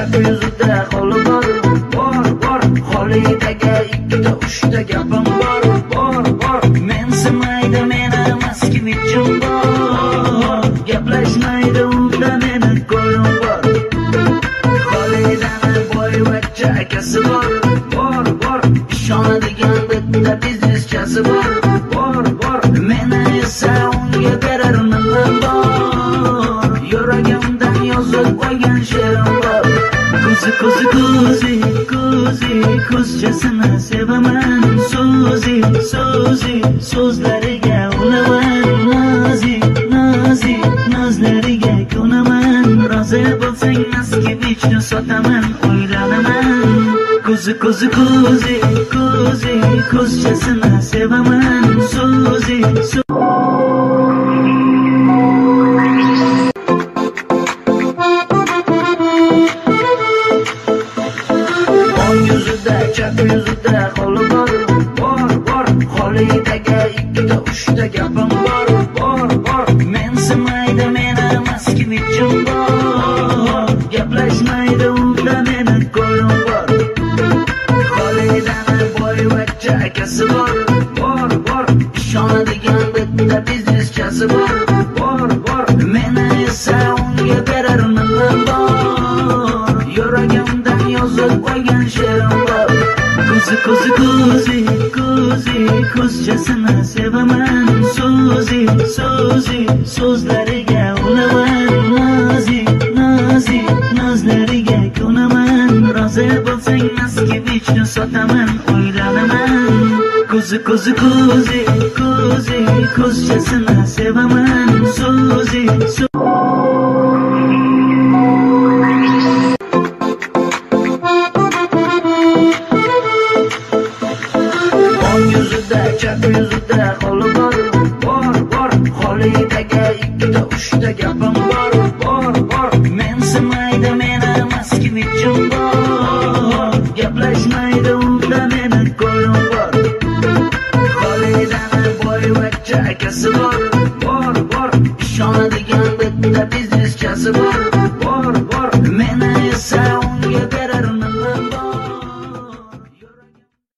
chap yuzida holi bor, bor holidagi ikkita uchta gapim bor mensimaydi meni Moskvichim bor, gaplashmaydi unda meni ko'rim bor. Holidani boyvachcha akasi bor ishonadigan bitta bizneschasi bor meni esa unga berar milim bor. Yuragimdan yozib qo'ygan she'rim bor. Ko'zchasini sevaman, so'zlariga ulaman, nozlariga ko'naman. Rozi bo'lsang Moskvichni sotaman, o'ylanaman. Ko'zchasini sevaman, yuzida chap yuzida holi bor holidagi ikkita uchta gapim bor mensimaydi meni Moskvichim bor, gaplashmaydi unda meni ko'rim bor. Holidani boyvachcha akasi bor ishonadigan bitta bizneschasi bor meni esa unga berar milim bor. Yuragimdan yozib qo'ygan she'rim bor. Ko'zchasini sevaman, so'zlariga ulaman, nozlariga ko'naman. Rozi bo'lsang Moskvichni sotaman, o'ylanaman. Ko'zchasini sevaman, yuzida chap yuzida holi bor holidagi ikkita uchta gapim bor mensimaydi meni Moskvichim bor, gaplashmaydi unda meni ko'rim bor. Holidani boyvachcha akasi bor ishonadigan bitta bizneschasi bor